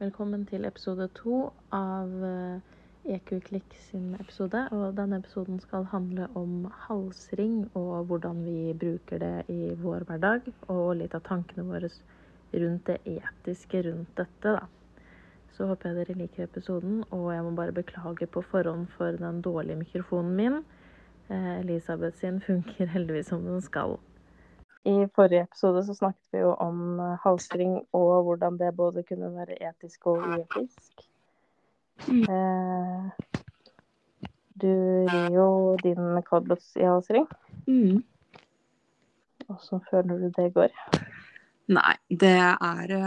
Velkommen til episode 2 av EQ-klikk sin episode. Og denne episoden skal handle om halsring og hvordan vi bruker det i vår hverdag. Og litt av tankene våre rundt det etiske rundt dette da. Så håper jeg dere liker episoden, og jeg må bare beklage på forhånd for den dårlige mikrofonen min. Elisabeth sin funker heldigvis som den skal. I forrige episode så snakket vi jo om halsring og hvordan det både kunne være etisk og uetisk. Du rir jo din kodlås i halsring. Hvordan føler du det går? Nei, det er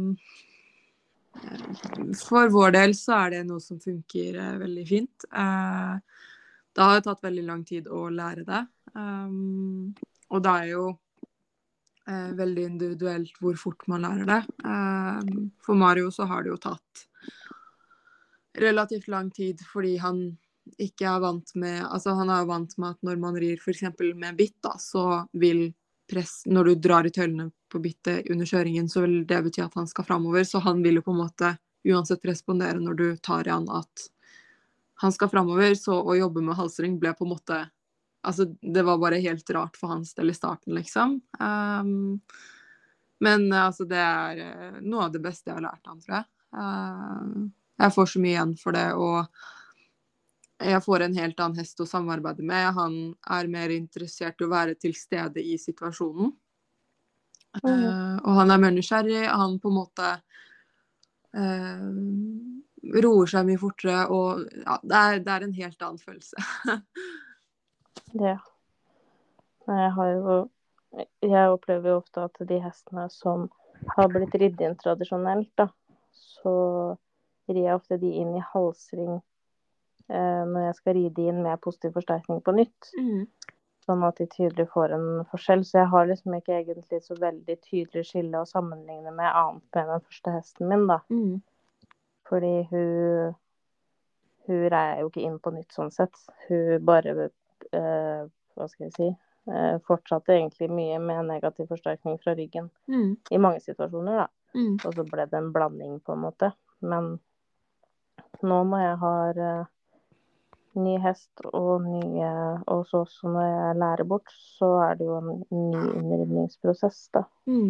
for vår del så er det noe som funker veldig fint. Det har tatt veldig lang tid å lære det. Og det er jo veldig individuelt hvor fort man lærer det. For Mario så har det jo tatt relativt lang tid fordi han ikke er vant med, altså han er jo vant med at når man rir for eksempel med bitt da, så vil når du drar i tøylene på bittet under kjøringen, så vil det bety at han skal fremover, så han vil jo på en måte uansett respondere når du tar i han at han skal fremover, så å jobbe med halsring ble på en måte, altså det var bare helt rart for hans del i starten liksom. Men altså det er noe av det beste jeg har lært han, tror jeg. Jeg får så mye igjen for det, og jeg får en helt annen hest å samarbeide med. Han er mer interessert i å være til stede i situasjonen. Og han er mer nysgjerrig. Han på en måte roer seg mye fortere, og ja, det er en helt annen følelse. Ja. Jeg opplever jo ofte at de hestene som har blitt ridd inn tradisjonelt, da, så rir jeg ofte de inn i halsring når jeg skal ride inn med positiv forsterkning på nytt. Sånn at de tydelig får en forskjell. Så jeg har liksom ikke egentlig så veldig tydelig skille å sammenligne med annet med den første hesten min, da. Fordi hun reier jo ikke inn på nytt sånn sett. Hun bare, hva skal jeg si, fortsatte egentlig mye med negativ forsterkning fra ryggen i mange situasjoner, da. Og så ble det en blanding på en måte. Men nå når jeg har ny hest og så også når jeg lærer bort, så er det jo en ny innridningsprosess, da.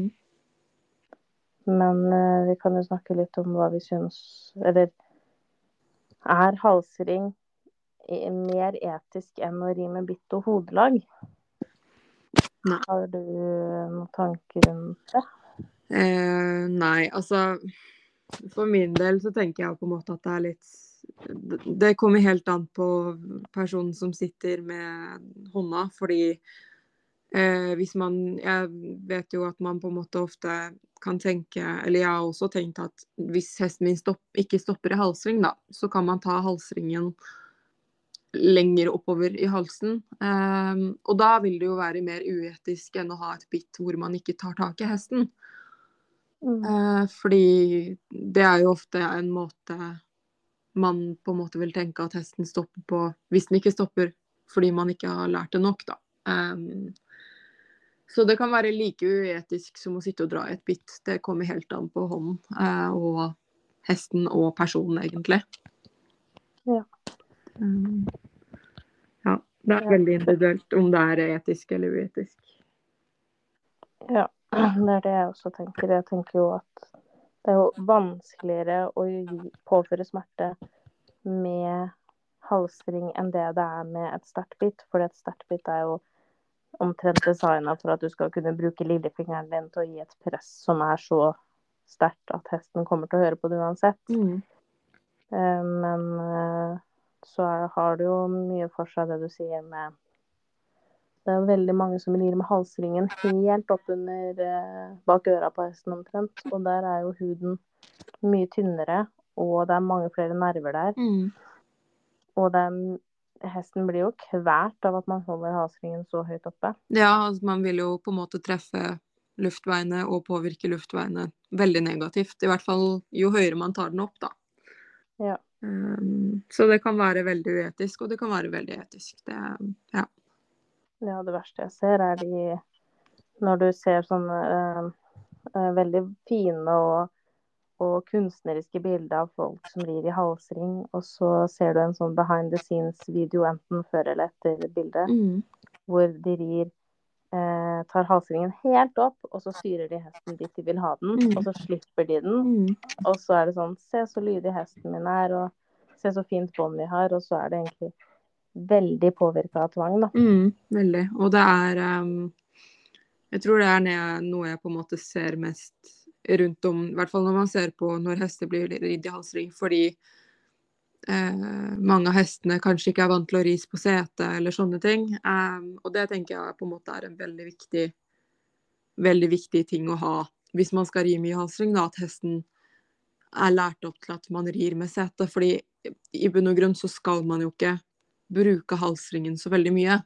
Men vi kan jo snakke litt om hva vi synes, eller er halsring mer etisk enn å ri med bitt og hodelag? Nei. Har du noen tanker rundt det? Nei, altså for min del så tenker jeg på en måte at det er litt, det kommer helt an på personen som sitter med hånda, fordi hvis jeg vet jo at man på en måte ofte kan tenke, eller jeg har også tenkt at hvis hesten min ikke stopper i halsring da, så kan man ta halsringen lenger oppover i halsen, og da vil det jo være mer uetisk enn å ha et bitt hvor man ikke tar tak i hesten. Fordi det er jo ofte en måte man på en måte vil tenke at hesten stopper på, hvis den ikke stopper fordi man ikke har lært det nok da. Så det kan være like uetisk som å sitte og dra i et bitt. Det kommer helt an på hånden og hesten og personen egentlig. Ja. Ja, det er veldig individuelt om det er etisk eller uetisk. Ja, det er det jeg også tenker. Jeg tenker jo at det er jo vanskeligere å påføre smerte med halsring enn det er med et sterkt bitt, for et sterkt bitt er jo omtrent designet for at du skal kunne bruke lillefingeren din til å gi et press som er så sterkt at hesten kommer til å høre på det uansett. Men så har det jo mye for seg det du sier med, det er jo veldig mange som rir med halsringen helt opp under bak øra på hesten omtrent, og der er jo huden mye tynnere, og det er mange flere nerver der. Og hesten blir jo kvært av at man holder halsringen så høyt oppe. Ja, altså man vil jo på en måte treffe luftveiene og påvirke luftveiene veldig negativt, i hvert fall jo høyere man tar den opp da. Ja. Så det kan være veldig uetisk, og det kan være veldig etisk. Ja, det verste jeg ser er når du ser sånne veldig fine og og kunstneriske bilder av folk som rir i halsring, og så ser du en sånn behind the scenes-video enten før eller etter bildet, hvor de rir, tar halsringen helt opp, og så styrer de hesten dit de vil ha den, og så slipper de den, og så er det sånn, se så lydig hesten min er, og se så fint bånd vi har, og så er det egentlig veldig påvirket av tvang, da. Veldig. Og det jeg tror det noe jeg på en måte ser mest rundt om, i hvert fall når man ser på når hester blir ridd i halsring, fordi mange av hestene kanskje ikke er vant til å ris på sete eller sånne ting. Og det tenker jeg på en måte er en veldig viktig ting å ha hvis man skal ri mye halsring, da, at hesten er lært opp til at man rir med sete, fordi i bunn og grunn så skal man jo ikke bruke halsringen så veldig mye.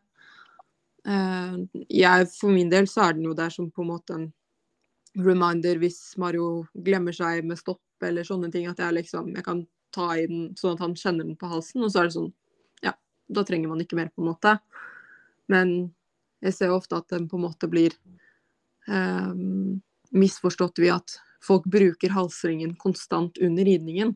For min del så er den jo der som på en måte en reminder hvis Mario glemmer seg med stopp eller sånne ting, at jeg kan ta i den sånn at han kjenner den på halsen, og så er det sånn, ja, da trenger man ikke mer på en måte. Men jeg ser jo ofte at den på en måte blir misforstått ved at folk bruker halsringen konstant under ridningen.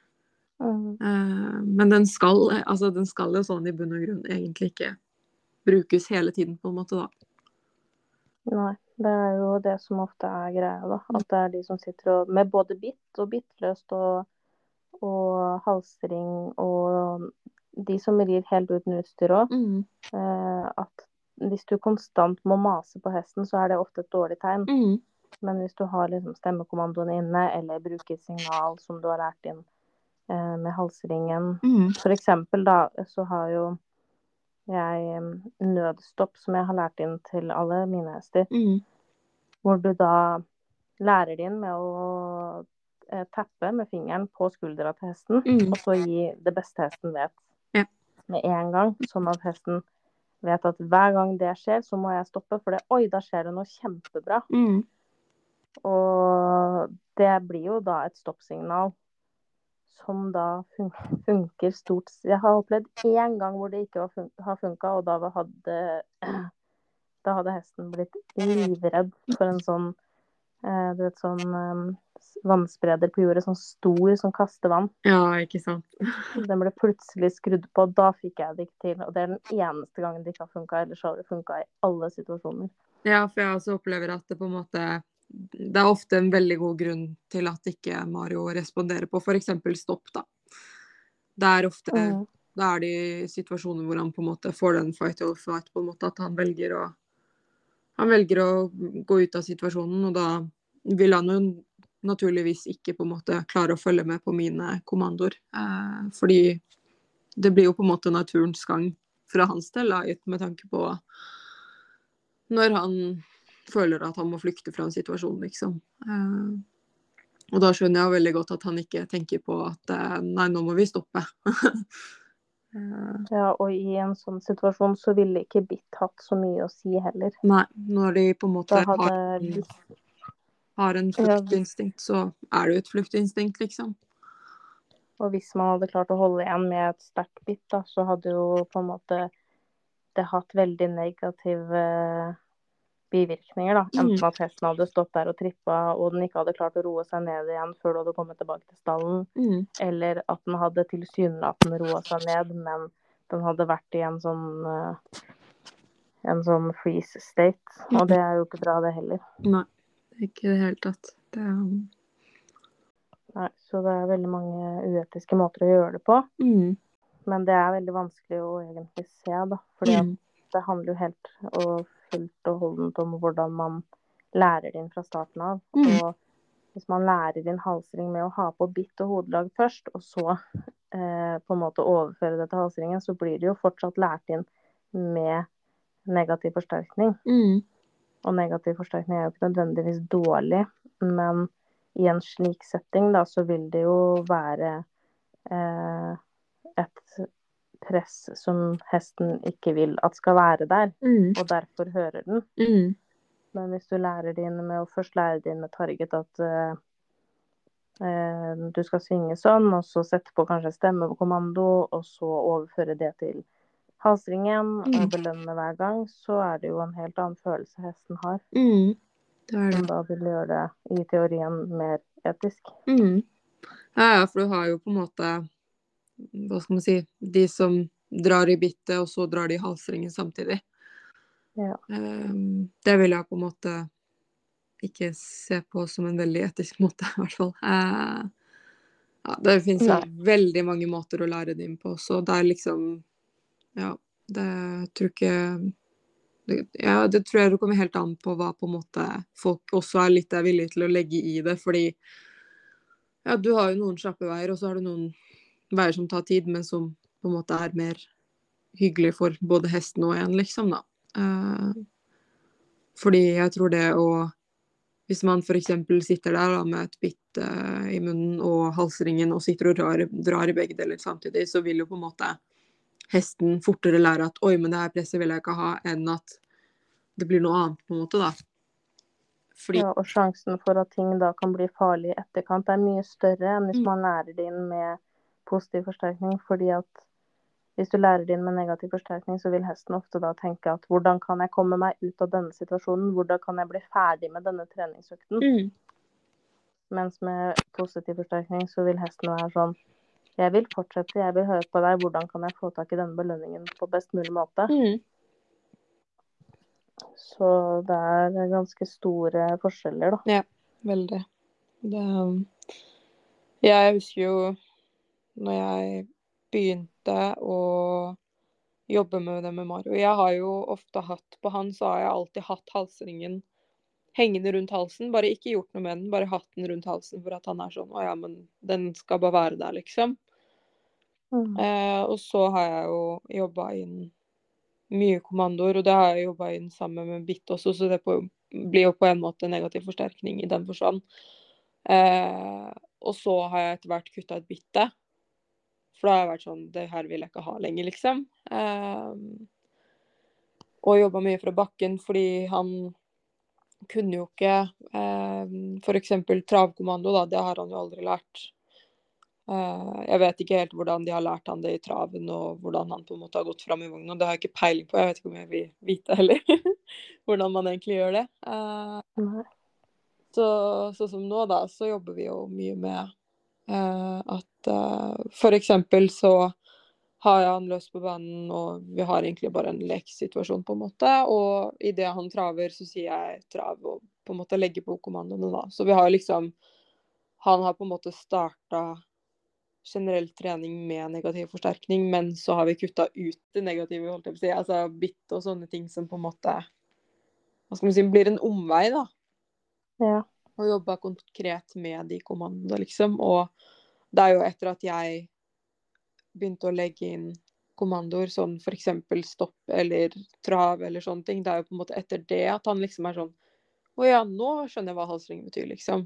Men den skal jo sånn i bunn og grunn egentlig ikke brukes hele tiden på en måte da. Nei, det er jo det som ofte er greia da, at det er de som sitter med både bitt og bittløst og halsring, og de som rir helt uten utstyr også, at hvis du konstant må mase på hesten, så er det ofte et dårlig tegn. Men hvis du har liksom stemmekommandoen inne, eller bruker signal som du har lært inn med halsringen, for eksempel da, så har jo jeg nødstopp som jeg har lært inn til alle mine hester, hvor du da lærer din med å tappe med fingeren på skuldra til hesten, og så gi det beste hesten vet med en gang, sånn at hesten vet at hver gang det skjer, så må jeg stoppe, for oi, da skjer det noe kjempebra. Og det blir jo da et stoppsignal som da funker stort. Jeg har opplevd en gang hvor det ikke har funket, og da hadde hesten blitt livredd for en sånn, du vet, sånn vannspreder på jordet, sånn stor som kaster vann. Ja, ikke sant. Den ble plutselig skrudd på, da fikk jeg det ikke til, og det er den eneste gangen det ikke har funket, ellers har det funket i alle situasjoner. Ja, for jeg også opplever at det på en måte, det er ofte en veldig god grunn til at ikke Mario responderer på, for eksempel stopp da. Det er ofte, da er det i situasjoner hvor han på en måte får den fight or flight, på en måte at han velger å gå ut av situasjonen, og da vil han jo naturligvis ikke på en måte klare å følge med på mine kommandoer, fordi det blir jo på en måte naturens gang fra hans del, med tanke på når han føler at han må flykte fra en situasjon, liksom. Og da skjønner jeg veldig godt at han ikke tenker på at nei, nå må vi stoppe. Ja, og i en sånn situasjon så ville ikke bitt hatt så mye å si heller. Nei, når de på en måte hadde har en fluktinstinkt, så er det jo et fluktinstinkt, liksom. Og hvis man hadde klart å holde igjen med et sterkt bitt, da, så hadde jo på en måte det hatt veldig negative bivirkninger, da. Enten at hesten hadde stått der og trippet, og den ikke hadde klart å roe seg ned igjen før du hadde kommet tilbake til stallen, eller at den hadde tilsynelatende roet seg ned, men den hadde vært i en sånn freeze state, og det er jo ikke bra det heller. Nei, ikke det hele tatt. Nei, så det er veldig mange uetiske måter å gjøre det på, men det er veldig vanskelig å egentlig se, da, fordi at det handler jo helt og fullt og holdent om hvordan man lærer det inn fra starten av. Og hvis man lærer inn halsring med å ha på bitt og hodelag først, og så på en måte overføre det til halsringen, så blir det jo fortsatt lært inn med negativ forsterkning. Og negativ forsterkning er jo ikke nødvendigvis dårlig, men i en slik setting da, så vil det jo være et press som hesten ikke vil at skal være der, og derfor hører den. Men hvis du lærer det inn med å først lære det inn med target at du skal svinge sånn, og så sette på kanskje stemmekommando, og så overføre det til halsringen og belønne hver gang, så er det jo en helt annen følelse hesten har. Det er det. som da vil gjøre det i teorien mer etisk. Ja, for du har jo på en måte, hva skal man si, de som drar i bittet, og så drar de i halsringen samtidig. Ja. Det vil jeg på en måte ikke se på som en veldig etisk måte, i hvert fall. Ja, det finnes jo veldig mange måter å lære det inn på også. Det er liksom, ja, det tror ikke ja, det tror jeg det kommer helt an på hva på en måte folk også er litt villige til å legge i det, fordi ja, du har jo noen kjappe veier, og så har du noen veier som tar tid, men som på en måte er mer hyggelig for både hesten og en, liksom, da. Fordi jeg tror det å hvis man for eksempel sitter der da, med et bitt i munnen og halsringen og sitter og drar i begge deler samtidig, så vil jo på en måte hesten fortere lære at oi, men det her presset vil jeg ikke ha, enn at det blir noe annet på en måte da. Fordi... Ja, og sjansen for at ting da kan bli farlig i etterkant er mye større enn hvis man lærer det inn med positiv forsterkning, fordi at hvis du lærer det inn med negativ forsterkning, så vil hesten ofte da tenke at hvordan kan jeg komme meg ut av denne situasjonen, hvordan kan jeg bli ferdig med denne treningsøkten? Mens med positiv forsterkning så vil hesten være sånn, jeg vil fortsette, jeg vil høre på deg, hvordan kan jeg få tak i denne belønningen på best mulig måte? Så det er ganske store forskjeller da. Ja, veldig. Jeg husker jo når jeg begynte å jobbe med det med Mario. Jeg har jo ofte hatt på han, så har jeg alltid hatt halsringen hengende rundt halsen. Bare ikke gjort noe med den, bare hatt den rundt halsen for at han er sånn, å ja, men den skal bare være der, liksom. Og så har jeg jo jobbet inn mye kommandoer, og det har jeg jobbet inn sammen med bitt også, så det blir jo på en måte negativ forsterkning i den forstand. Og så har jeg etter hvert kuttet et bitte, for da har jeg vært sånn, det her vil jeg ikke ha lenger, liksom. Og jobbet mye fra bakken, fordi han kunne jo ikke for eksempel travkommando, da, det har han jo aldri lært. Jeg vet ikke helt hvordan de har lært han det i traven, og hvordan han på en måte har gått frem i vognen. Det har jeg ikke peiling på, jeg vet ikke om jeg vil vite heller hvordan man egentlig gjør det. Så som nå da, så jobber vi jo mye med at for eksempel så har jeg han løs på banen, og vi har egentlig bare en leksituasjon på en måte, og i det han traver, så sier jeg trav, og på en måte legger på kommandoene da. Så vi har liksom, han har på en måte startet generell trening med negativ forsterkning, men så har vi kuttet ut det negative, holdt jeg på å si, altså bitt og sånne ting som på en måte, hva skal man si, blir en omvei da. Ja. Og jobbet konkret med de kommandoene, liksom, og det er jo etter at jeg begynte å legge inn kommandoer, sånn for eksempel stopp eller trav eller sånne ting. Det er jo på en måte etter det at han liksom er sånn, å ja, nå skjønner jeg hva halsring betyr, liksom.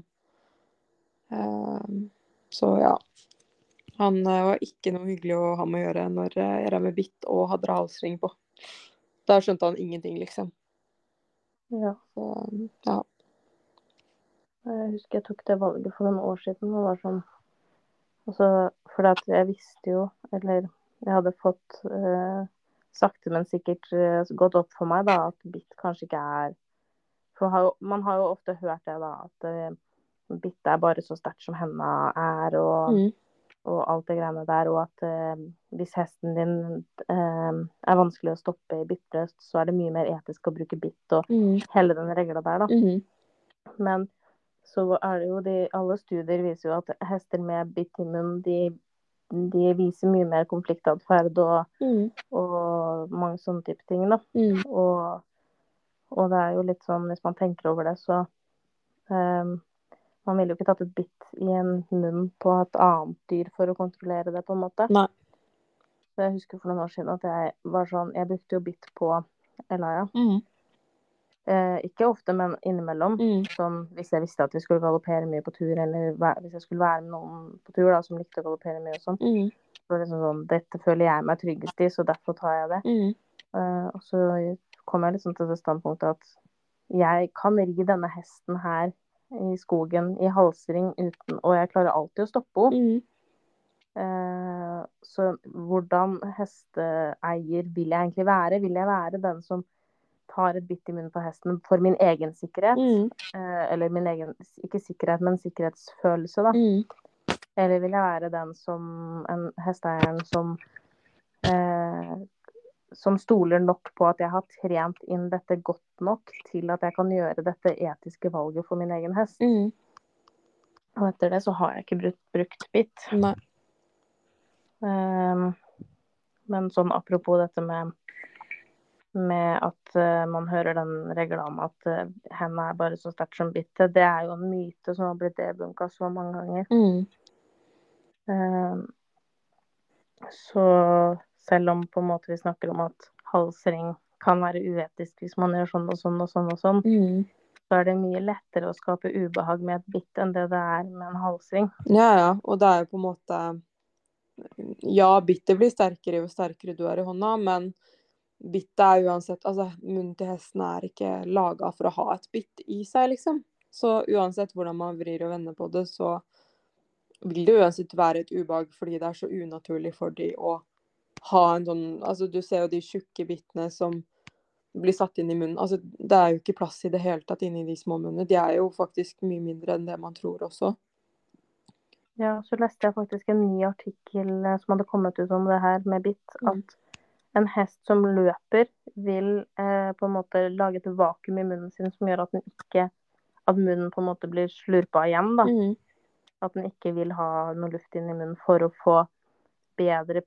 Så ja, han var ikke noe hyggelig å ha med å gjøre når jeg rev med bitt og hadde halsring på. Da skjønte han ingenting, liksom. Ja. Så, ja. Jeg husker jeg tok det valget for noen år siden, og var sånn, altså, for at jeg visste jo, eller jeg hadde fått sakte, men sikkert gått opp for meg da, at bitt kanskje ikke er, for man har jo ofte hørt det da, at bitt er bare så sterkt som hendene er, og alt det greiene der, og at hvis hesten din er vanskelig å stoppe i bittbrøst, så er det mye mer etisk å bruke bitt, og hele den regla der da. Men så er det jo alle studier viser jo at hester med bitt i munnen, de viser mye mer konfliktadferd og mange sånne type ting da. Og det er jo litt sånn, hvis man tenker over det, så man ville jo ikke tatt et bitt i en munn på et annet dyr for å kontrollere det på en måte. Nei. Så jeg husker for noen år siden at jeg var sånn, jeg brukte jo bitt på Elia. Ikke ofte, men innimellom. Sånn, hvis jeg visste at vi skulle galoppere mye på tur, eller hvis jeg skulle være med noen på tur da, som likte å galoppere mye og sånn. Så var det sånn, dette føler jeg meg tryggest i, så derfor tar jeg det. Og så kom jeg liksom til det standpunktet at jeg kan ri denne hesten her i skogen, i halsring, og jeg klarer alltid å stoppe henne. Så hvordan hesteeier vil jeg egentlig være? Vil jeg være den som tar et bitt i munnen på hesten for min egen sikkerhet, Mm. eller min egen, ikke sikkerhet, men sikkerhetsfølelse da, eller vil jeg være den en hesteeieren som stoler nok på at jeg har trent inn dette godt nok til at jeg kan gjøre dette etiske valget for min egen hest. Og etter det så har jeg ikke brukt bitt. Nei. Men sånn apropos dette med at man hører den regla om at hendene er bare så sterkt som bittet, det er jo en myte som har blitt debunka så mange ganger. Så selv om på en måte vi snakker om at halsring kan være uetisk hvis man gjør sånn og sånn og sånn og sånn, så er det mye lettere å skape ubehag med et bitt enn det er med en halsring. Ja, og det er jo på en måte, ja, bittet blir sterkere jo sterkere du er i hånda, men bittet er uansett, altså munnen til hesten er ikke laget for å ha et bitt i seg, liksom. Så uansett hvordan man vrir og vender på det, så vil det uansett være et ubehag, fordi det er så unaturlig for de å ha en sånn, altså du ser jo de tjukke bittene som blir satt inn i munnen, altså det er jo ikke plass i det hele tatt inne i de små munnene, de er jo faktisk mye mindre enn det man tror også. Ja, så leste jeg faktisk en ny artikkel som hadde kommet ut om det her med bitt, at en hest som løper vil på en måte lage et vakuum i munnen sin som gjør at munnen på en måte blir slurpa igjen da. At den ikke vil ha noe luft inn i munnen for å få bedre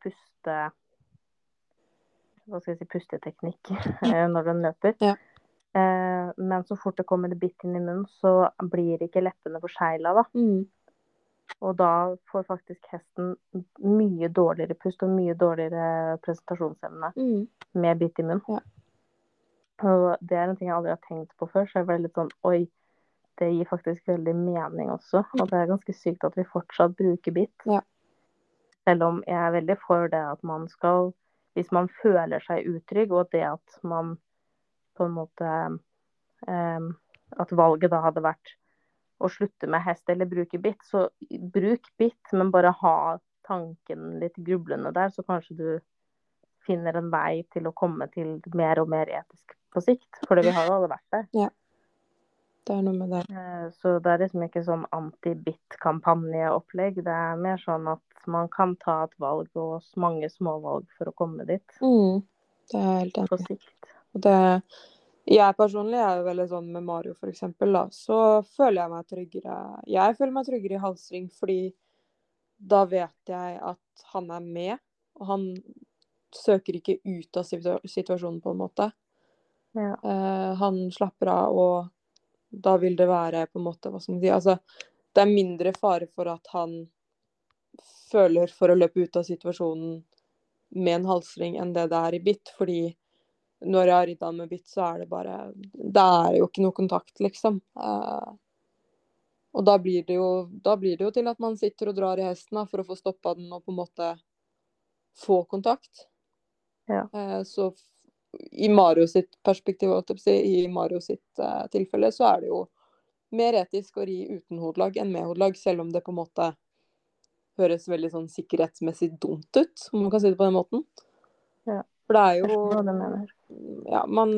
pusteteknikk når den løper. Ja. Men så fort det kommer et bitt inn i munnen, så blir ikke leppene forseglet da. Og da får faktisk hesten mye dårligere pust og mye dårligere presentasjonsevne med bitt i munnen. Ja. Og det er en ting jeg aldri har tenkt på før, så jeg ble litt sånn, oi, det gir faktisk veldig mening også. Og det er ganske sykt at vi fortsatt bruker bitt. Ja. Selv om jeg er veldig for det at man skal, hvis man føler seg utrygg, og det at man på en måte, at valget da hadde vært å slutte med hest eller bruke bitt, så bruk bitt, men bare ha tanken litt grublende der, så kanskje du finner en vei til å komme til mer og mer etisk på sikt, for vi har jo alle vært der. Ja, det er noe med det. Så det er liksom ikke sånn anti-bitt-kampanjeopplegg, det er mer sånn at man kan ta et valg og mange små valg for å komme dit. Det er helt enig. På sikt. Jeg personlig er jo veldig sånn med Mario for eksempel da, så føler jeg meg tryggere. Jeg føler meg tryggere i halsring, fordi da vet jeg at han er med, og han søker ikke ut av situasjonen på en måte. Ja. Han slapper av, og da vil det være på en måte, hva skal man si, altså det er mindre fare for at han føler for å løpe ut av situasjonen med en halsring enn det er i bitt, fordi når jeg har ridd han med bitt, så er det er jo ikke noe kontakt, liksom. Og da blir det jo til at man sitter og drar i hesten da, for å få stoppet den og på en måte få kontakt. Ja. Så i Mario sitt perspektiv, i Mario sitt tilfelle, så er det jo mer etisk å ri uten hodelag enn med hodelag, selv om det på en måte høres veldig sånn sikkerhetsmessig dumt ut, om man kan si det på den måten. Ja. For det er jo, hva du mener. Ja,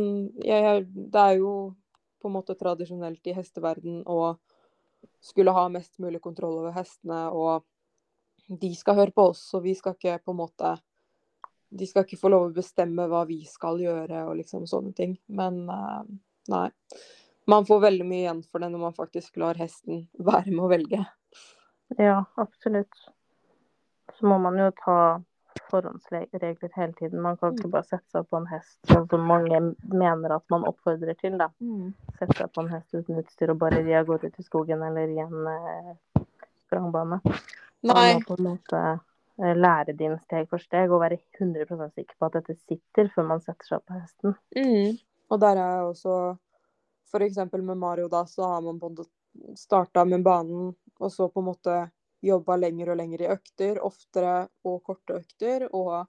det er jo på en måte tradisjonelt i hesteverden å skulle ha mest mulig kontroll over hestene, og de skal høre på oss, og vi skal ikke på en måte, de skal ikke få lov å bestemme hva vi skal gjøre, og liksom sånne ting. Men nei, man får veldig mye igjen for det når man faktisk lar hesten være med å velge. Ja, absolutt. Så må man jo ta forhåndsregler hele tiden. Man kan ikke bare sette seg på en hest, sånn som mange mener at man oppfordrer til, da. Sette seg på en hest uten utstyr og bare ri av gårde ut i skogen eller i en sprangbane. Man må på en måte lære din steg for steg og være 100% sikker på at dette sitter før man setter seg på hesten. Og der er jeg også, for eksempel med Mario da, så har man på en måte startet med banen, og så på en måte jobbet lenger og lenger i økter, oftere og korte økter, og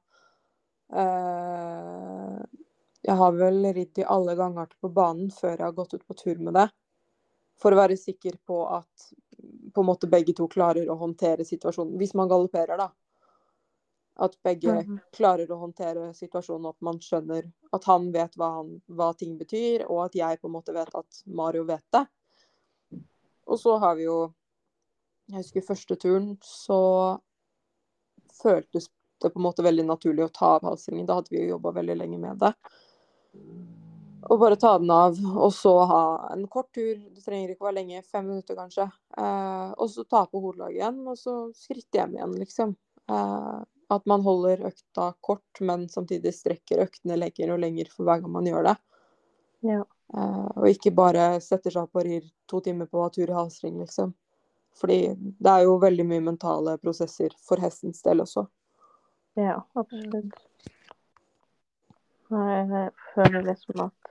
jeg har vel ridd i alle ganger på banen før jeg har gått ut på tur med det, for å være sikker på at på en måte begge to klarer å håndtere situasjonen, hvis man galopperer da. At begge klarer å håndtere situasjonen, at man skjønner at han vet hva ting betyr, og at jeg på en måte vet at Mario vet det. Og så har vi jo, jeg husker første turen, så føltes det på en måte veldig naturlig å ta av halsringen. Da hadde vi jo jobbet veldig lenge med det. Og bare ta den av, og så ha en kort tur. Det trenger ikke være lenge, 5 minutter kanskje. Og så ta på hodelaget igjen, og så skritte hjem igjen, liksom. At man holder økta kort, men samtidig strekker øktene lenger og lenger for hver gang man gjør det. Ja. Og ikke bare setter seg opp og rir 2 timer på tur i halsring, liksom. Fordi det er jo veldig mye mentale prosesser for hestens del også. Ja, absolutt. Jeg føler liksom at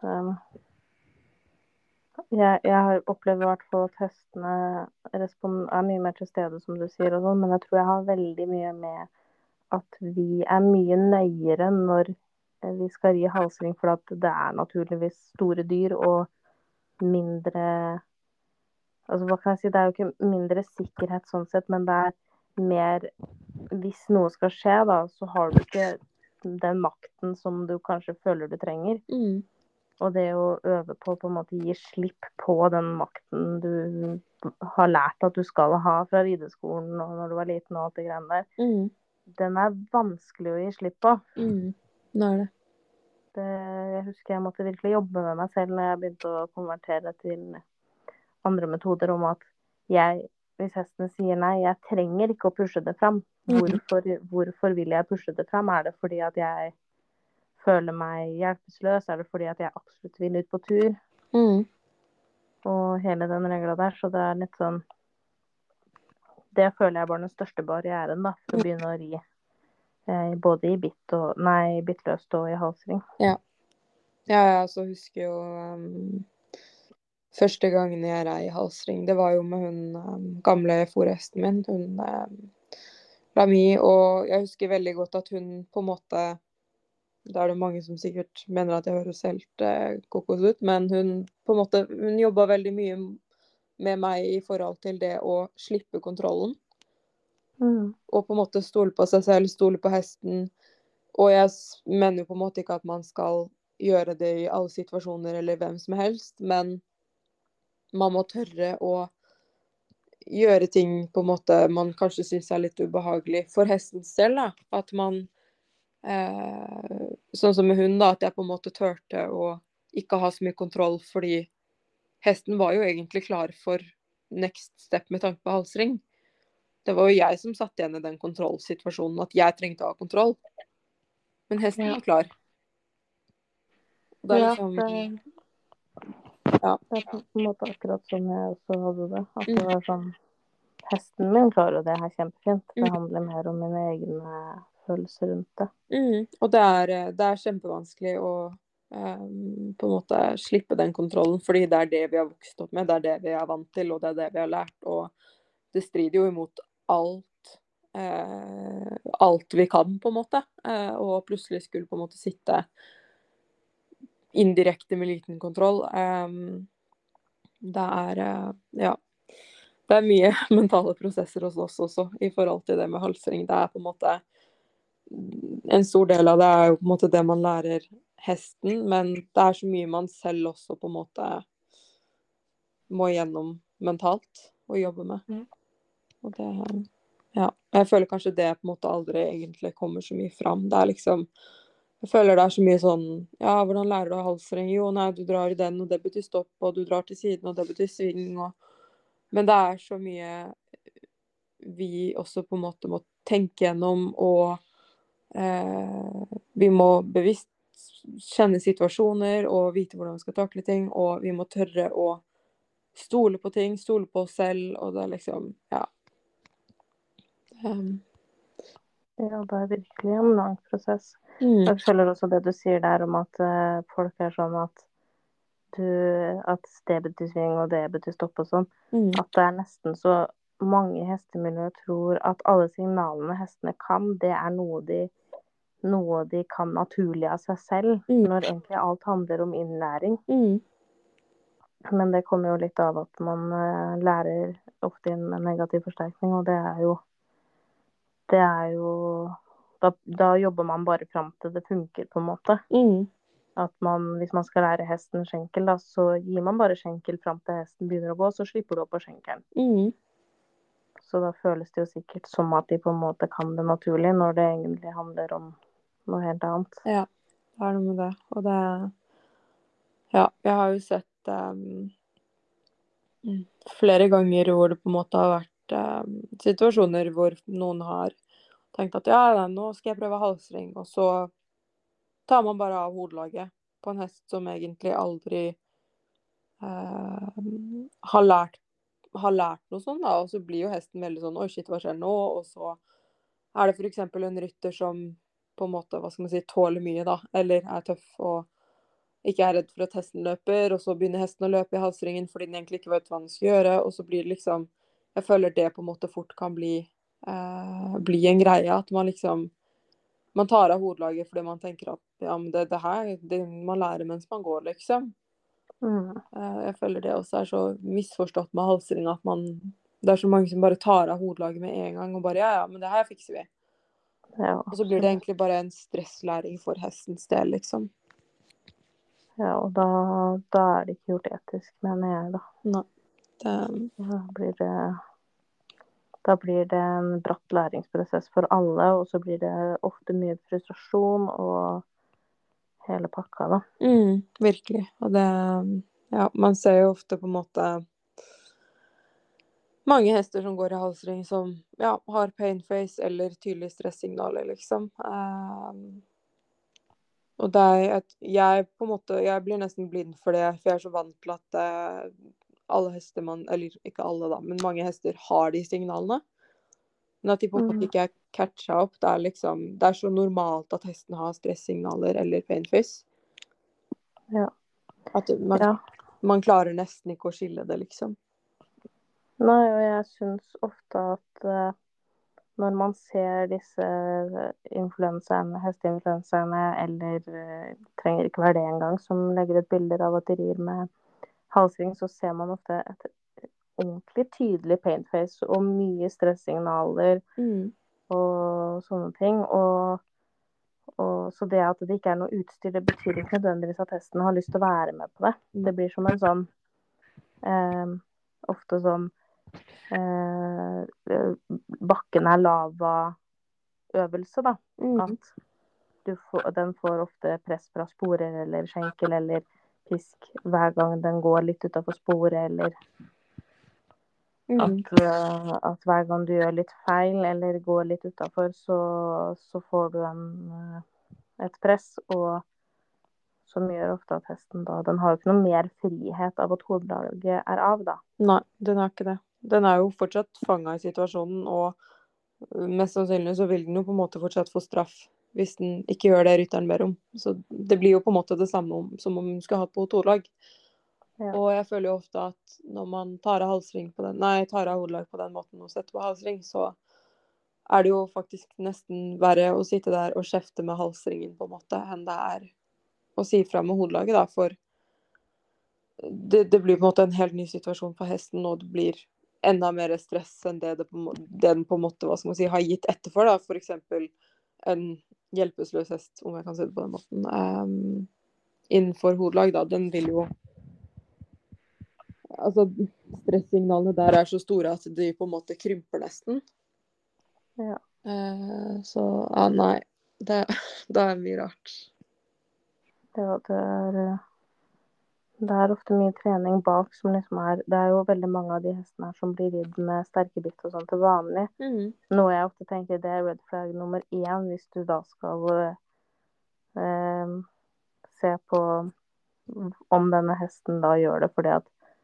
jeg har opplevd i hvert fall at hestene er mye mer til stede, som du sier, og sånn, men jeg tror jeg har veldig mye med at vi er mye nøyere når vi skal ri halsring, for at det er naturligvis store dyr og mindre. Altså, hva kan jeg si? Det er jo ikke mindre sikkerhet sånn sett, men det er mer. Hvis noe skal skje, da, så har du ikke den makten som du kanskje føler du trenger. Og det å øve på en måte gi slipp på den makten du har lært at du skal ha fra rideskolen og når du var liten og alt det greiene der, den er vanskelig å gi slipp på. Det er det. Jeg husker jeg måtte virkelig jobbe med meg selv når jeg begynte å konvertere til andre metoder, om at hvis hesten sier nei, jeg trenger ikke å pushe det fram. Hvorfor vil jeg pushe det fram? Er det fordi at jeg føler meg hjelpeløs? Er det fordi at jeg absolutt vil ut på tur? Og hele den regla der. Så det er litt sånn. Det føler jeg var den største barrieren da, for å begynne å ri. Både i bittløst og i halsring. Ja. Jeg også husker jo første gangen jeg rei halsring. Det var jo med hun gamle fôrhesten min, hun Lami, og jeg husker veldig godt at hun på en måte, da er det mange som sikkert mener at jeg høres helt kokos ut, men hun på en måte, hun jobbet veldig mye med meg i forhold til det å slippe kontrollen. Og på en måte stole på seg selv, stole på hesten. Og jeg mener jo på en måte ikke at man skal gjøre det i alle situasjoner eller hvem som helst, men man må tørre å gjøre ting på en måte man kanskje synes er litt ubehagelig for hestens del, da. At man, sånn som med hunden da, at jeg på en måte tørte å ikke ha så mye kontroll, fordi hesten var jo egentlig klar for next step med tanke på halsring. Det var jo jeg som satt igjen i den kontrollsituasjonen, at jeg trengte å ha kontroll. Men hesten var klar. Det er liksom... Det er på en måte akkurat sånn jeg også hadde det. At det var sånn, hesten min klarer det her kjempefint. Det handler mer om mine egne følelser rundt det. Og det er kjempevanskelig å på en måte slippe den kontrollen, fordi det er det vi har vokst opp med, det er det vi er vant til, og det er det vi har lært, og det strider jo imot alt vi kan, på en måte, og plutselig skulle på en måte sitte indirekte med liten kontroll. Det er mye mentale prosesser hos oss også i forhold til det med halsring. Det er på en måte en stor del av det er jo på en måte det man lærer hesten, men det er så mye man selv også på en måte må gjennom mentalt og jobbe med. Og det, jeg føler kanskje det på en måte aldri egentlig kommer så mye fram. Det er liksom, jeg føler det er så mye sånn, hvordan lærer du halsring? Jo, nei, du drar i den, og det betyr stopp, og du drar til siden, og det betyr sving, men det er så mye vi også på en måte må tenke gjennom, og vi må bevisst kjenne situasjoner, og vite hvordan vi skal takle ting, og vi må tørre å stole på ting, stole på oss selv, og det er liksom, Ja, det er virkelig en lang prosess. Jeg føler også det du sier der om at folk er sånn at det betyr sving og det betyr stopp og sånn. At det er nesten så mange hestemiljøer tror at alle signalene hestene kan, det er noe de kan naturlig av seg selv, når egentlig alt handler om innlæring. Men det kommer jo litt av at man lærer ofte inn med negativ forsterkning, og det er jo Da jobber man bare fram til det funker, på en måte. At hvis man skal lære hesten skjenkel, da, så gir man bare skjenkel fram til hesten begynner å gå, så slipper du opp på skjenkelen. Så da føles det jo sikkert som at de på en måte kan det naturlig, når det egentlig handler om noe helt annet. Ja, det er noe med det. Og det Ja, jeg har jo sett flere ganger hvor det på en måte har vært situasjoner hvor noen har tenkt at ja, nå skal jeg prøve halsring, og så tar man bare av hodelaget på en hest som egentlig aldri har lært noe sånn, da, og så blir jo hesten veldig sånn oi, shit, hva skjer nå? Og så er det for eksempel en rytter som på en måte, hva skal man si, tåler mye, da, eller er tøff og ikke er redd for at hesten løper, og så begynner hesten å løpe i halsringen fordi den egentlig ikke vet hva den skal gjøre, og så blir det liksom Jeg føler det på en måte fort kan bli en greie, at man liksom man tar av hodelaget fordi man tenker at ja, men det her man lærer mens man går, liksom. Jeg føler det også er så misforstått med halsring at det er så mange som bare tar av hodelaget med en gang og bare ja, men det her fikser vi. Ja, og så blir det egentlig bare en stresslæring for hestens del, liksom. Ja, og da er det ikke gjort etisk, mener jeg, da. Nei. Da blir det en bratt læringsprosess for alle, og så blir det ofte mye frustrasjon og hele pakka, da. Virkelig. Og det Ja, man ser jo ofte på en måte mange hester som går i halsring som har painface eller tydelige stressignaler, liksom. Og det jeg på en måte Jeg blir nesten blind for det, for jeg er så vant til at alle hester eller ikke alle, da, men mange hester har de signalene. Men at de på en måte ikke er catcha opp. Det er så normalt at hesten har stressignaler eller painface. Ja. At man klarer nesten ikke å skille det, liksom. Nei, og jeg syns ofte at når man ser disse hesteinfluenserne, eller trenger ikke være det engang, som legger ut bilder av at de rir med halsring, så ser man ofte et ordentlig tydelig painface og mye stressignaler og sånne ting. Og så det at det ikke er noe utstyr, det betyr ikke nødvendigvis at hesten har lyst til å være med på det. Det blir som en sånn ofte sånn bakken er lava-øvelse, da. At den får ofte press fra sporer eller skjenkel eller pisk hver gang den går litt utenfor sporet, eller at hver gang du gjør litt feil eller går litt utenfor, så får du et press, og som gjør ofte at hesten da den har jo ikke noe mer frihet av at hodelaget er av, da. Nei, den har ikke det. Den er jo fortsatt fanga i situasjonen, og mest sannsynlig så vil den jo på en måte fortsatt få straff hvis den ikke gjør det rytteren ber om. Så det blir jo på en måte det samme som om den skulle hatt på hodelag. Ja. Og jeg føler jo ofte at når man tar av hodelag på den måten og setter på halsring, så er det jo faktisk nesten verre å sitte der og kjefte med halsringen på en måte, enn det er å si fra med hodelaget, da, for det blir på en måte en helt ny situasjon for hesten, og det blir enda mer stress enn det den på en måte, hva skal man si, har gitt etterfor, da. For eksempel en hjelpeløs hest, om jeg kan si det på den måten, innenfor hodelag, da, den vil jo Altså, stresssignalene der er så store at de på en måte krymper nesten. Ja. Så nei. Det er mye rart. Ja, det er ofte mye trening bak som liksom det er jo veldig mange av de hestene her som blir ridd med sterke bitt og sånn til vanlig. Noe jeg ofte tenker det er red flag nummer 1 hvis du da skal se på om denne hesten da gjør det fordi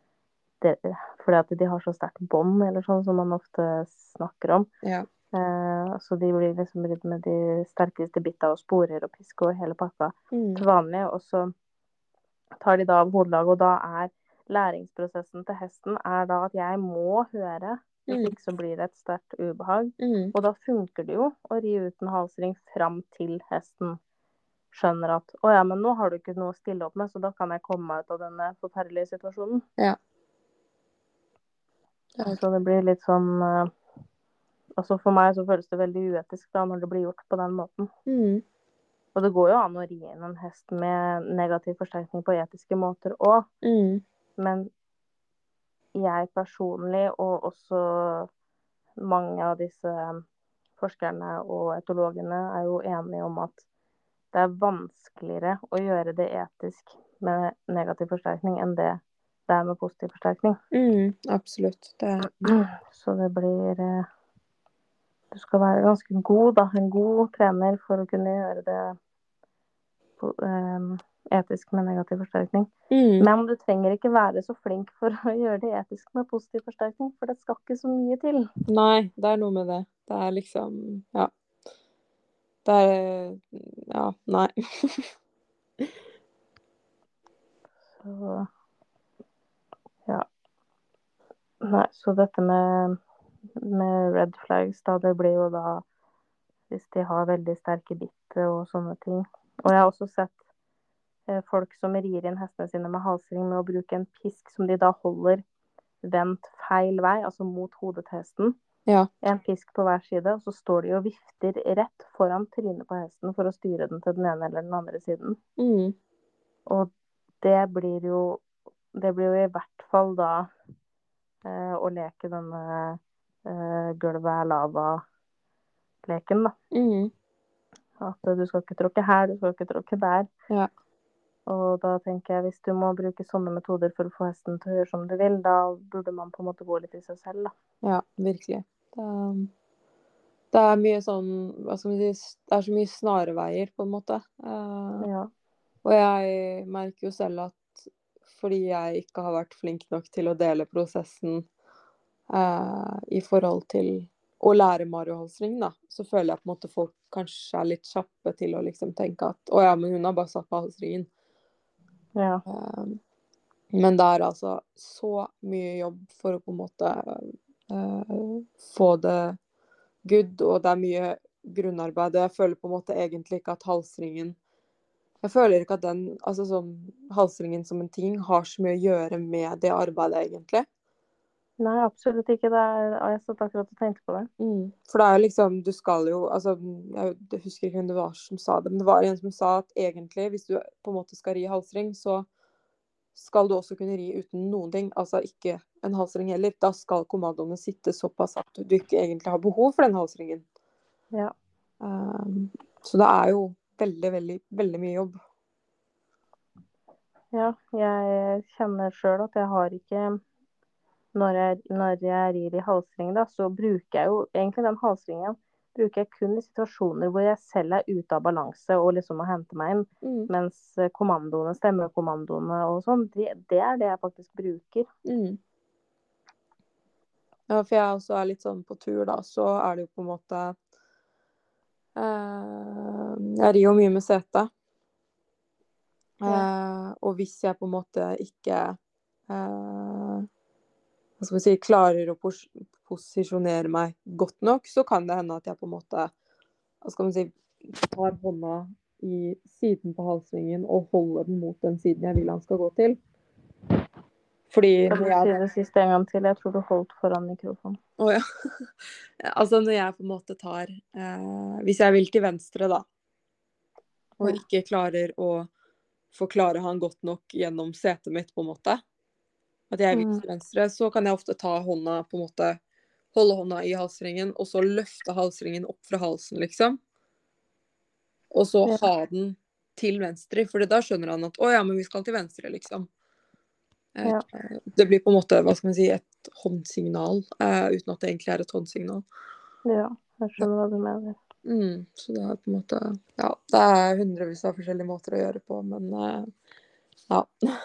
at de har så sterkt bånd, eller sånn som man ofte snakker om. Ja. Så de blir liksom ridd med de sterkeste bitta og sporer og pisk og hele pakka til vanlig, og så tar de da av hodelaget, og da er læringsprosessen til hesten er da at jeg må høre, hvis ikke så blir det et sterkt ubehag. Og da funker det jo å ri ut en halsring fram til hesten skjønner at å ja, men nå har du ikke noe å stille opp med, så da kan jeg komme meg ut av denne forferdelige situasjonen. Ja. Så det blir litt sånn Altså for meg så føles det veldig uetisk da, når det blir gjort på den måten. Mm. Og det går jo an å ri inn en hest med negativ forsterkning på etiske måter også. Mm. Men jeg personlig, og også mange av disse forskerne og etologene, er jo enige om at det er vanskeligere å gjøre det etisk med negativ forsterkning enn det er med positiv forsterkning. Absolutt. Så det blir Du skal være ganske god, da. En god trener for å kunne gjøre det etisk med negativ forsterkning. Men du trenger ikke være så flink for å gjøre det etisk med positiv forsterkning, for det skal ikke så mye til. Nei, det er noe med det. Det er liksom Ja. Det er Ja, nei. Så ja. Nei, så dette med red flags, da, det blir jo da hvis de har veldig sterke bitt og sånne ting. Og jeg har også sett folk som rir inn hestene sine med halsring med å bruke en pisk som de da holder vendt feil vei, altså mot hodet til hesten. Ja. En pisk på hver side, og så står de og vifter rett foran trynet på hesten for å styre den til den ene eller den andre siden. Og det blir jo i hvert fall da å leke denne gulvet er lava-leken, da. At du skal ikke tråkke her, du skal ikke tråkke der. Ja. Og da tenker jeg, hvis du må bruke sånne metoder for å få hesten til å gjøre som du vil, da burde man på en måte gå litt i seg selv, da. Ja, virkelig. Det er mye sånn, hva skal man si, det er så mye snarveier, på en måte. Ja. Og jeg merker jo selv at fordi jeg ikke har vært flink nok til å dele prosessen i forhold til å lære mariohalsring, da, så føler jeg på en måte folk kanskje er litt kjappe til å liksom tenke at å ja, men hun har bare satt på halsringen. Ja. Men det er altså så mye jobb for å på en måte få det good, og det er mye grunnarbeid. Jeg føler på en måte egentlig ikke at halsringen Jeg føler ikke at altså sånn, halsringen som en ting har så mye å gjøre med det arbeidet, egentlig. Nei, absolutt ikke. Jeg satt akkurat og tenkte på det. For det er jo liksom, du skal jo altså, jeg husker ikke hvem det var som sa det, men det var en som sa at egentlig, hvis du på en måte skal ri halsring, så skal du også kunne ri uten noen ting. Altså ikke en halsring heller. Da skal kommandoene sitte såpass at du ikke egentlig har behov for den halsringen. Ja. Så det er jo veldig, veldig, veldig mye jobb. Ja, jeg kjenner selv at jeg har ikke når jeg rir i halsring, da, så bruker jeg jo egentlig den halsringen bruker jeg kun i situasjoner hvor jeg selv er ute av balanse og liksom må hente meg inn. Mens stemmekommandoene og sånn, det er det jeg faktisk bruker. Ja, for jeg også er litt sånn på tur, da, så er det jo på en måte jeg rir jo mye med sete. Og hvis jeg på en måte ikke hva skal vi si, klarer å posisjonere meg godt nok, så kan det hende at jeg på en måte hva skal man si, tar hånda i siden på halsringen og holder den mot den siden jeg vil han skal gå til. Fordi Kan du si det siste en gang til? Jeg tror du holdt foran mikrofonen. Ja. Altså når jeg på en måte tar hvis jeg vil til venstre, da, og ikke klarer å forklare han godt nok gjennom setet mitt, på en måte, at jeg vil til venstre, så kan jeg ofte ta hånda, på en måte holde hånda i halsringen, og så løfte halsringen opp fra halsen, liksom. Og så ha den til venstre, for da skjønner han at å ja, men vi skal til venstre, liksom. Det blir på en måte, hva skal man si, et håndsignal, uten at det egentlig er et håndsignal. Ja, jeg skjønner hva du mener. Så det er på en måte, ja, det er hundrevis av forskjellige måter å gjøre på, men ja.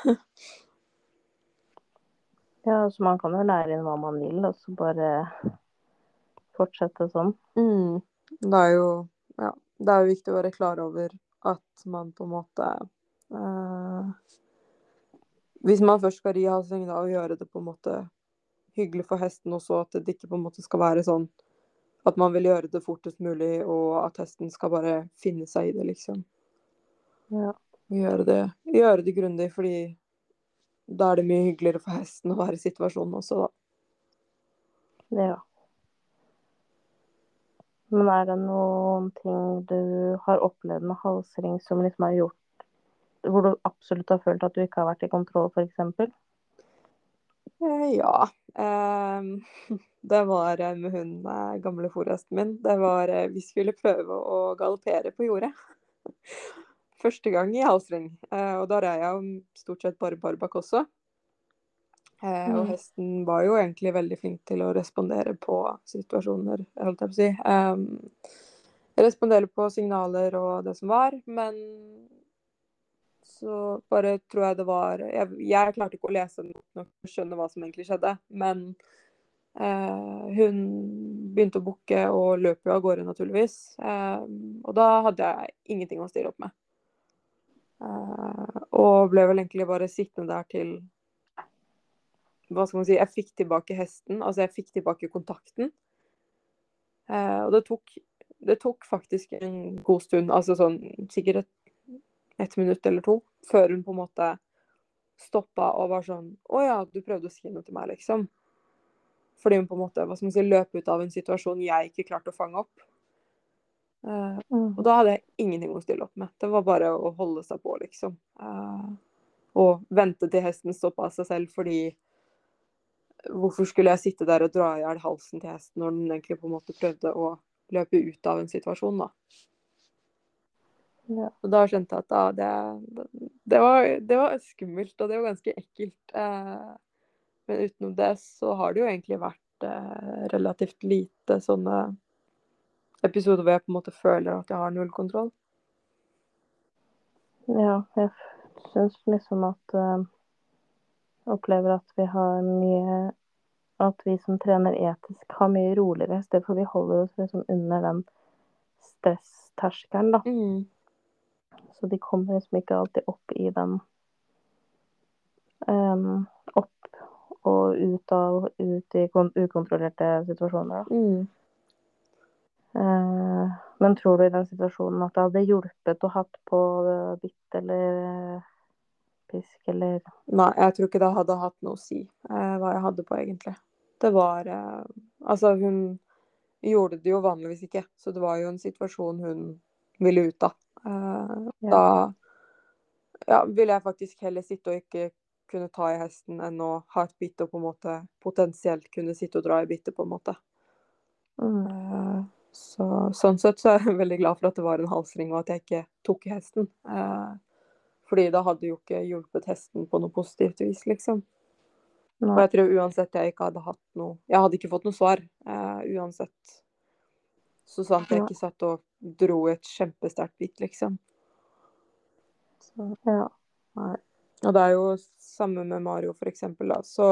Ja, så man kan jo lære inn hva man vil, og så bare fortsette sånn. Det er jo, ja, det er jo viktig å være klar over at man på en måte hvis man først skal ri halsring, da, og gjøre det på en måte hyggelig for hesten også, at det ikke på en måte skal være sånn at man vil gjøre det fortest mulig, og at hesten skal bare finne seg i det, liksom. Ja. Gjøre det grundig, fordi da er det mye hyggeligere for hesten å være i situasjonen også, da. Ja. Men er det noen ting du har opplevd med halsring som liksom har gjort hvor du absolutt har følt at du ikke har vært i kontroll, f.eks.? Ja. Det var med hun gamle forhesten min. Det var vi skulle prøve å galoppere på jordet. Første gang i halsring. Og da red jeg stort sett bare barbak også. Og hesten var jo egentlig veldig flink til å respondere på situasjoner, holdt jeg på å si. Respondere på signaler og det som var, men så bare tror jeg det var Jeg klarte ikke å lese nok for å skjønne hva som egentlig skjedde, men hun begynte å bukke og løp jo av gårde, naturligvis. Og da hadde jeg ingenting å stille opp med. Og ble vel egentlig bare sittende der til hva skal man si, jeg fikk tilbake hesten, altså jeg fikk tilbake kontakten. Og det tok faktisk en god stund, altså sånn sikkert ett minutt eller to, før hun på en måte stoppa og var sånn å ja, du prøvde å si noe til meg, liksom. Fordi hun på en måte, hva skal man si, løp ut av en situasjon jeg ikke klarte å fange opp. Og da hadde jeg ingenting å stille opp med. Det var bare å holde seg på, liksom. Og vente til hesten stoppa av seg selv, fordi hvorfor skulle jeg sitte der og dra i hjel halsen til hesten når den egentlig på en måte prøvde å løpe ut av en situasjon, da. Ja. Og da skjønte jeg at det var skummelt, og det var ganske ekkelt. Men utenom det så har det jo egentlig vært relativt lite sånne episoder hvor jeg på en måte føler at jeg har null kontroll. Ja, jeg syns liksom at opplever at vi har mye at vi som trener etisk har mye roligere hester, for vi holder oss liksom under den stressterskelen, da. Så de kommer liksom ikke alltid opp i den opp og ut i ukontrollerte situasjoner, da. Men tror du i den situasjonen at det hadde hjulpet å hatt på bitt eller pisk, eller? Nei, jeg tror ikke det hadde hatt noe å si hva jeg hadde på, egentlig. Det var altså, hun gjorde det jo vanligvis ikke, så det var jo en situasjon hun ville ut av. Da ville jeg faktisk heller sitte og ikke kunne ta i hesten enn å ha et bitt og på en måte potensielt kunne sitte og dra i bittet, på en måte. Sånn sett så er jeg veldig glad for at det var en halsring, og at jeg ikke tok i hesten. Fordi da hadde jo ikke hjulpet hesten på noe positivt vis, liksom. Og jeg tror uansett jeg ikke hadde hatt noe Jeg hadde ikke fått noe svar uansett. Så sant jeg ikke satt og dro et kjempesterkt bitt, liksom. Så, nei. Og det er jo samme med Mario, for eksempel, da. Så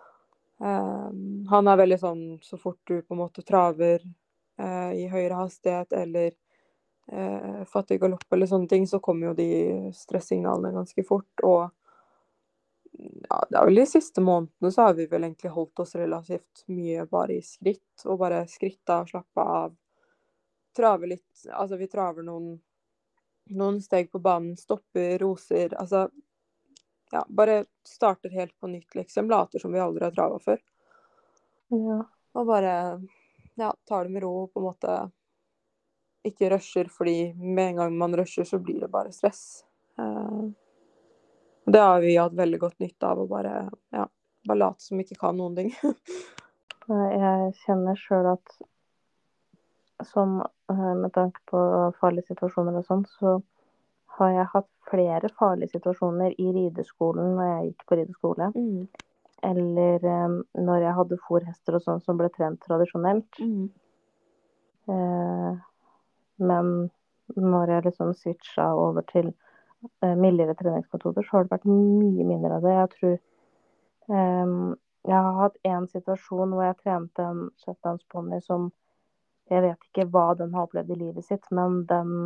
han er veldig sånn, så fort du på en måte traver i høyere hastighet eller fattig galopp eller sånne ting, så kommer jo de stressignalene ganske fort. Og ja, det er vel de siste månedene så har vi vel egentlig holdt oss relativt mye bare i skritt, og bare skritta og slappa av. Trave litt, altså vi traver noen steg på banen, stopper, roser, altså ja, bare starter helt på nytt, liksom. Later som vi aldri har trava før. Og bare tar det med ro, på en måte. Ikke rusher, fordi med en gang man rusher, så blir det bare stress. Det har vi hatt veldig godt nytte av, å bare late som ikke kan noen ting. Jeg kjenner sjøl at sånn, med tanke på farlige situasjoner og sånn, så har jeg hatt flere farlige situasjoner i rideskolen når jeg gikk på rideskole. Eller når jeg hadde forhester og sånn som ble trent tradisjonelt. Men når jeg liksom switcha over til mildere treningsmetoder, så har det vært mye mindre av det. Jeg tror jeg har hatt en situasjon hvor jeg trente en shetlandsponni som jeg vet ikke hva den har opplevd i livet sitt, men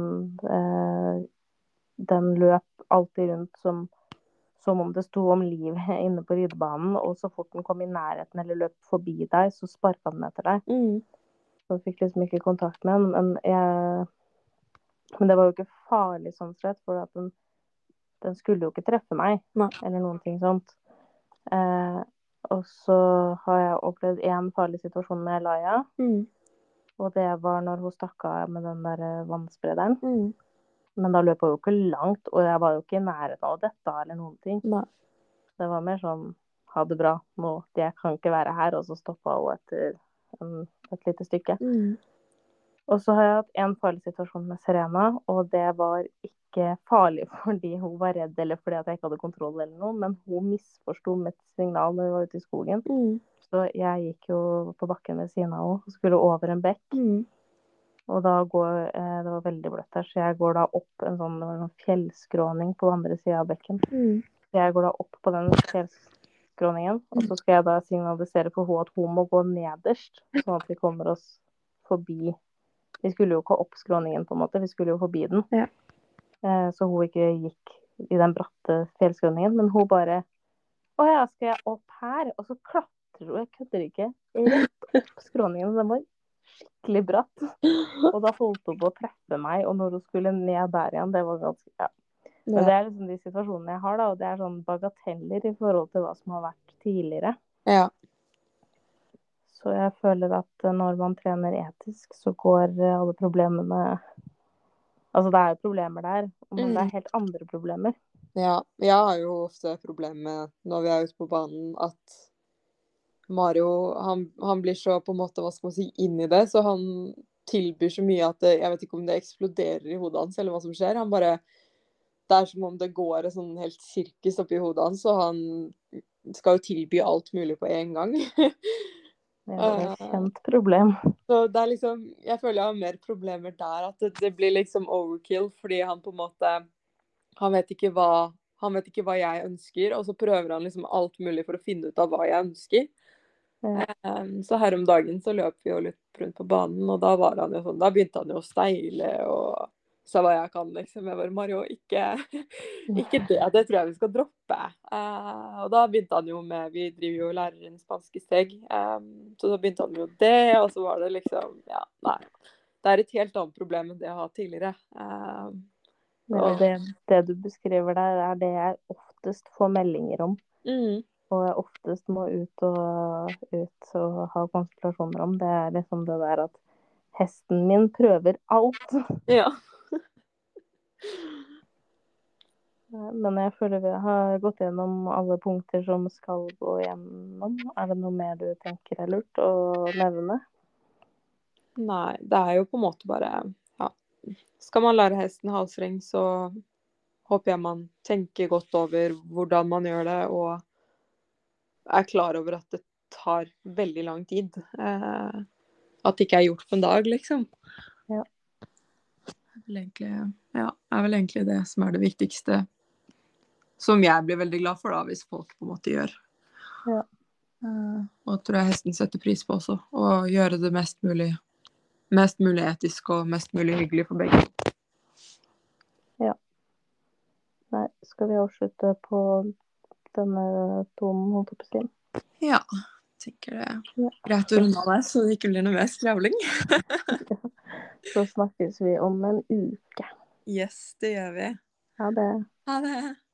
den løp alltid rundt som om det sto om livet inne på ridebanen, og så fort den kom i nærheten eller løp forbi deg, så sparka den etter deg. Så jeg fikk liksom ikke kontakt med den, men det var jo ikke farlig sånn sett, for at den skulle jo ikke treffe meg, eller noen ting sånt. Og så har jeg opplevd en farlig situasjon med Elia. Og det var når hun stakk av med den der vannsprederen. Mm. Men da løp hun jo ikke langt, og jeg var jo ikke i nærheten av dette eller noen ting. Nei. Det var mer sånn ha det bra nå, jeg kan ikke være her. Og så stoppa hun etter et lite stykke. Mm. Og så har jeg hatt en farlig situasjon med Serena, og det var ikke farlig fordi hun var redd eller fordi at jeg ikke hadde kontroll eller noe, men hun misforsto mitt signal når vi var ute i skogen. Mm. Så jeg gikk jo på bakken ved siden av henne og skulle over en bekk. Mm. Og da det var veldig bløtt der, så jeg går da opp det var en sånn fjellskråning på andre sida av bekken. Mm. Så jeg går da opp på den fjellskråningen, og så skal jeg da signalisere for henne at hun må gå nederst, sånn at vi kommer oss forbi. Vi skulle jo ikke opp skråningen, på en måte, vi skulle jo forbi den. Ja. Så hun ikke gikk i den bratte fjellskråningen, men hun bare å ja, skal jeg opp her? Og så klatrer hun, jeg kødder ikke, rett opp skråningen. Den var skikkelig bratt. Og da holdt hun på å treffe meg, og når hun skulle ned der igjen, det var ganske, ja. Men det er liksom de situasjonene jeg har da, og det er sånn bagateller i forhold til hva som har vært tidligere. Ja. Så jeg føler at når man trener etisk, så går alle problemene, altså det er jo problemer der, men det er helt andre problemer. Ja, jeg har jo ofte problemer med når vi er ute på banen, at Mario, han blir så på en måte, hva skal man si, inn i det, så han tilbyr så mye at jeg vet ikke om det eksploderer i hodet hans, eller hva som skjer. Det er som om det går et sånn helt sirkus oppi hodet hans, og han skal jo tilby alt mulig på en gang. Det er et kjent problem. Så det er liksom, jeg føler jeg har mer problemer der, at det blir liksom overkill, fordi han på en måte, han vet ikke hva jeg ønsker, og så prøver han liksom alt mulig for å finne ut av hva jeg ønsker. Ja. Så her om dagen så løp vi jo litt rundt på banen, og da var han jo sånn, da begynte han jo å steile og sa hva jeg kan, liksom. Jeg bare, Mario, ikke det tror jeg vi skal droppe. Og da begynte han jo med, vi driver jo og lærer inn spanske steg, så da begynte han jo det, og så var det liksom, ja, nei. Det er et helt annet problem enn det jeg har tidligere. Det du beskriver der, er det jeg oftest får meldinger om. Og jeg oftest må ut og ha konsultasjoner om. Det er liksom det der at hesten min prøver alt. Ja. Men jeg føler vi har gått gjennom alle punkter som skal gå gjennom. Er det noe mer du tenker er lurt å nevne? Nei, det er jo på en måte bare, ja. Skal man lære hesten halsring, så håper jeg man tenker godt over hvordan man gjør det, og er klar over at det tar veldig lang tid. At det ikke er gjort på en dag, liksom. Ja. Er vel egentlig det som er det viktigste, som jeg blir veldig glad for da, hvis folk på en måte gjør. Ja. Og tror jeg hesten setter pris på også, og gjøre det mest mulig etisk og mest mulig hyggelig for begge. Ja. Nei, skal vi avslutte på denne tonen, holdt jeg på å si? Ja, tenker det. Ja. Greit å runde av det, så det ikke blir noe mer skravling. Så snakkes vi om en uke. Yes, det gjør vi. Ha det. Ha det.